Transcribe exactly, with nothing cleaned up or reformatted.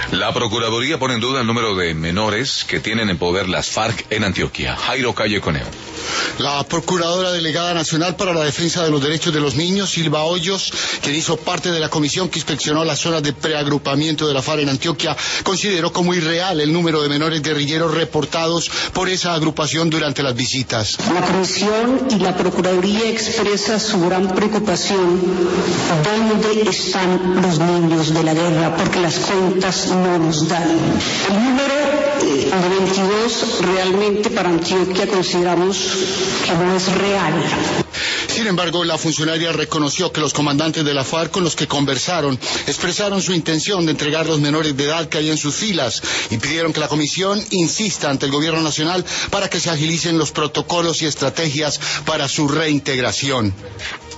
La Procuraduría pone en duda el número de menores que tienen en poder las FARC en Antioquia. Jairo Calle Coneo. La Procuradora Delegada Nacional para la Defensa de los Derechos de los Niños, Silva Hoyos, quien hizo parte de la comisión que inspeccionó las zonas de preagrupamiento de la FARC en Antioquia, consideró como irreal el número de menores guerrilleros reportados por esa agrupación durante las visitas. La Comisión y la Procuraduría expresa su gran preocupación. ¿Dónde están los niños de la guerra? Porque las cuentas no nos dan. El número eh, de veintidós realmente para Antioquia consideramos que no es real. Sin embargo, la funcionaria reconoció que los comandantes de la FARC con los que conversaron expresaron su intención de entregar los menores de edad que hay en sus filas y pidieron que la comisión insista ante el gobierno nacional para que se agilicen los protocolos y estrategias para su reintegración.